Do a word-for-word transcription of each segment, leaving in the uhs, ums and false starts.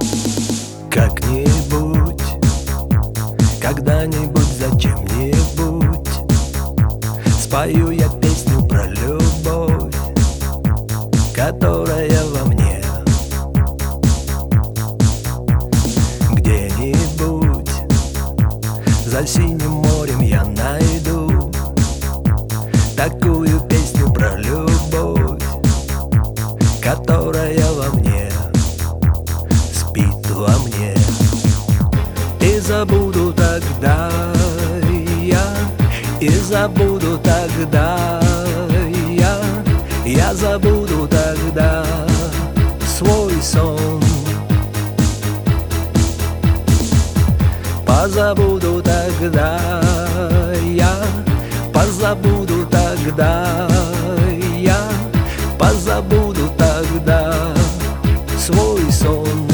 Как-нибудь, когда-нибудь, зачем-нибудь спою я песню про любовь, которая во мне. Где-нибудь за синим морем я найду такую песню про любовь, которая во мне, спит во мне. И забуду тогда я, и забуду тогда я, я забуду тогда свой сон. Позабуду тогда я, позабуду тогда я, позабуду тогда свой сон.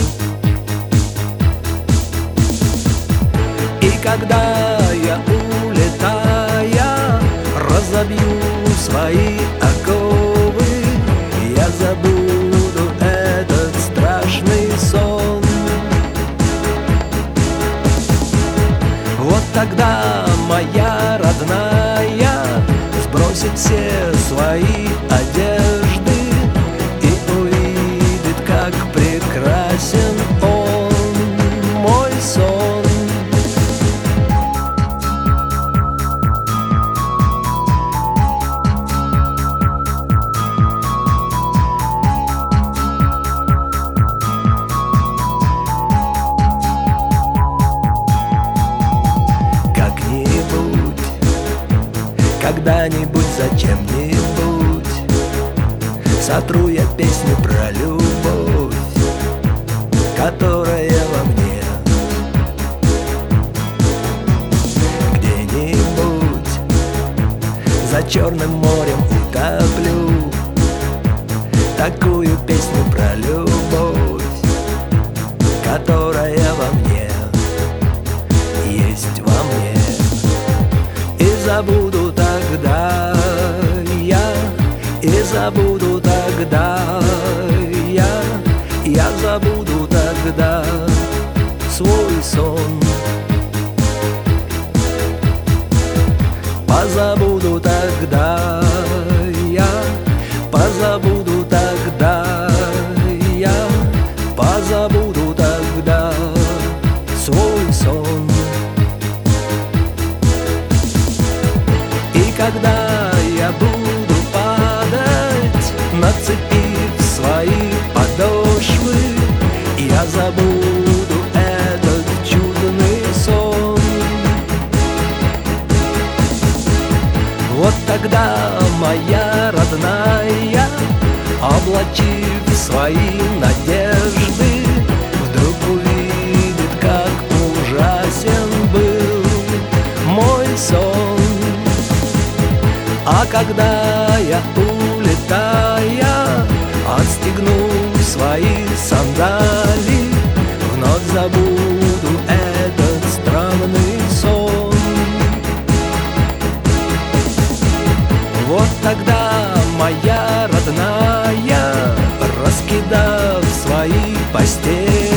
И когда я, улетая, разобью свои оковы, я забуду этот страшный сон. Вот тогда моя родная сбросит все свои одежды и увидит, как прекрасен он, мой сон. Когда-нибудь, зачем-нибудь сотру я песню про любовь, которая во мне. Где-нибудь за Черным морем утоплю такую песню про любовь, которая во мне, есть во мне. И забуду тогда я, и забуду тогда я, я забуду тогда свой сон. Позабуду тогда я, позабуду тогда я, позабуду тогда свой сон. И когда я буду падать, нацепив свои подошвы, я забуду этот чудный сон. Вот тогда моя родная, облачив свои надежды, вдруг увидит, как ужасен был мой сон. А когда я, улетая, отстегну свои сандали, вновь забуду этот странный сон. Вот тогда моя родная, раскидав свои постели,